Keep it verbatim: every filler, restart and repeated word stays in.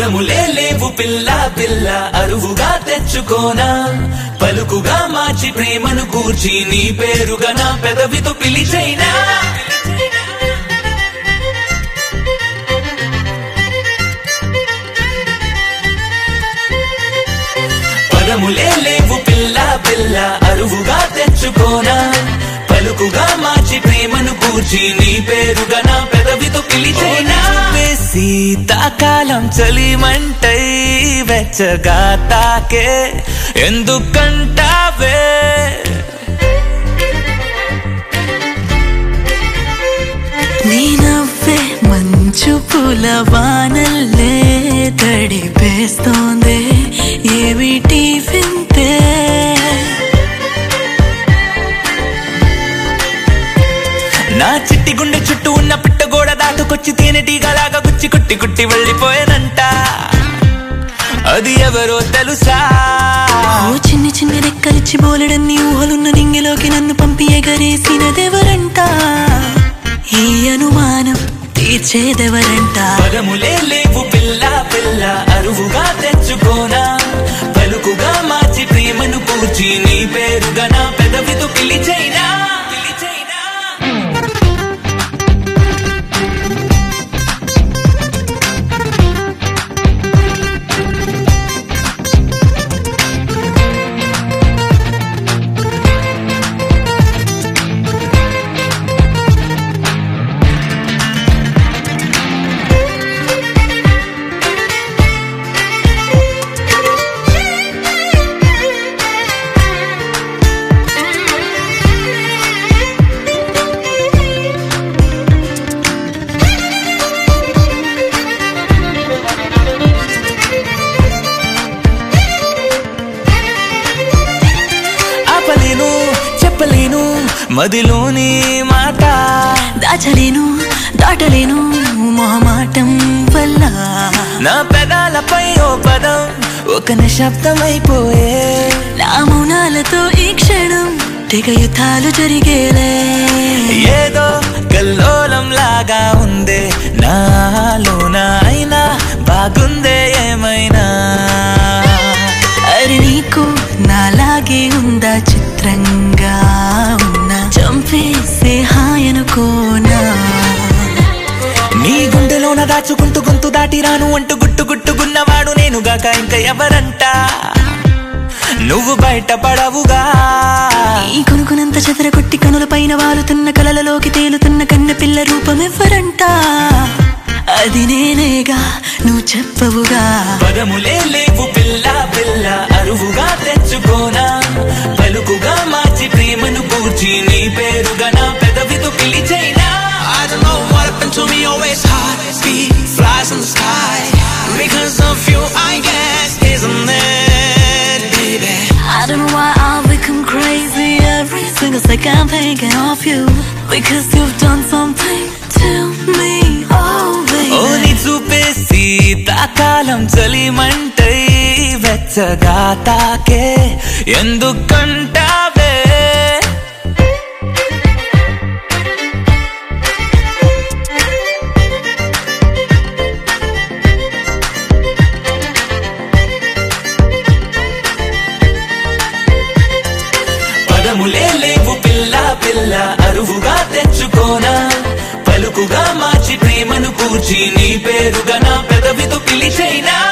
పదములే లేవు పిల్ల పిల్ల అరువుగా తెచ్చుకోనా పలుకుగా మార్చి ప్రేమను కూర్చి నీ పేరుగా నా పెదవితో పిలిచైనా పదములే లేవు పిల్ల పిల్ల అరువుగా తెచ్చుకోనా పలుకుగా మార్చి ప్రేమను కూర్చి నీ పేరుగా నా పెదవితో పిలిచైనా శీతాకాలం చలిమంటై వెచ్చగా తాకే ఎందుకంటావే నీ నవ్వే మంచు పూల వానల్లే తడిపేస్తోందే ఏమిటి వింతే నా చిట్టి గుండె చుట్టూ ఉన్న పిట్టగోడ దాటుకొచ్చి తేనెటీగలాగా గుచ్చి కుట్టి కుట్టి వెళ్ళిపోయానంట అది ఎవరో తెలుసా ఓ చిన్ని చిన్ని రెక్కలిచ్చి బోలెడన్ని ఊహలున్న నింగిలోకి నన్ను పంపి ఎగరేసినదెవరంట ఈ అనుమానం తీర్చేదెవరంట పదములే లేవు పిల్ల పిల్ల అరువుగా తెచ్చుకోనా పలుకుగా మార్చి ప్రేమను కూర్చి నీ పేరుగా నా పెదవితో పిలిచైనా చెప్పలేను మదిలోని మాట దాచలేను దాటలేను మొహమాటం వల్ల నా పెదాలపై ఓ పదం ఒక నిశ్శబ్దమైపోయే నా మౌనాలతో ఈ క్షణం తెగ యుద్ధాలు జరిగేలే ఏదో కల్లోలం లాగా ఉందే నాలోన అయినా బాగుందే ఏమైనా అరి నీకు నాలాగే ఉందా చిత్రంగా ఉన్నా చంపేసే హాయనుకోనా నీ గుండెలోన దాచుకుంటూ గొంతు దాటి రాను అంటూ గుట్టు గుట్టుకున్నవాడు నేనుగాక ఇంకా ఎవరంట నువ్వు బయట పడవుగా ఈ కొనుకునంత చెదర కొట్టి కనుల పైన వాలుతున్న కలలలోకి తేలుతున్న కన్న పిల్ల రూపం ఎవరంట అది నేనేగా నువ్వు చెప్పవుగా పదములే లేవు పిల్ల పిల్ల అరువుగా తెచ్చుకోనా పలుకుగా మార్చి ప్రేమను కూర్చి నీ పేరుగా నా పెదవితో పిలిచైనా I don't know what happened to me, always hot speed flies in the sky because of you I guess isn't it baby I don't know why I become crazy every single second thinking of you because you've done something to me oh baby ఓ నీ చూపే శీతాకాలం చలిమంటై వెచ్చగా తాకే ఎందుకంటావే పదములే లేవు పిల్ల పిల్ల అరువుగా తెచ్చుకోనా పలుకుగా మార్చి ప్రేమను కూర్చి నీ పేరుగా నా పెదవితో పిలిచైనా